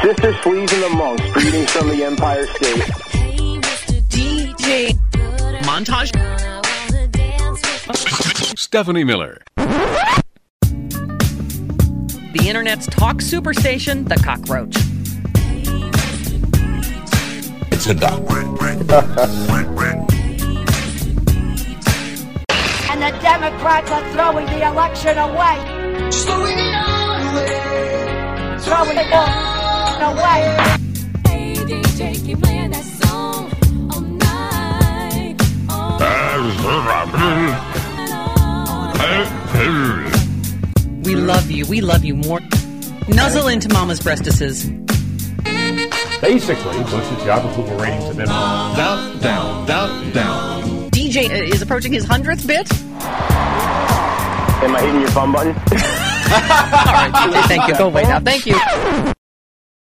Sister Sleeves and the Monks, greetings from the Empire State. DJ Montage. Stephanie Miller. The Internet's talk superstation, The Cockroach. It's a duck. And the Democrats are throwing the election away. Throwing it all away. Throwing it all away. Hey, DJ, keep playing that song all night. We love you. We love you more. Nuzzle into Mama's breastises. Basically, Bush's Yahoo approval ratings have been down, down, down, down. DJ is approaching his 100th bit. Am I hitting your fun button? All right, DJ, thank you. Go away now. Thank you.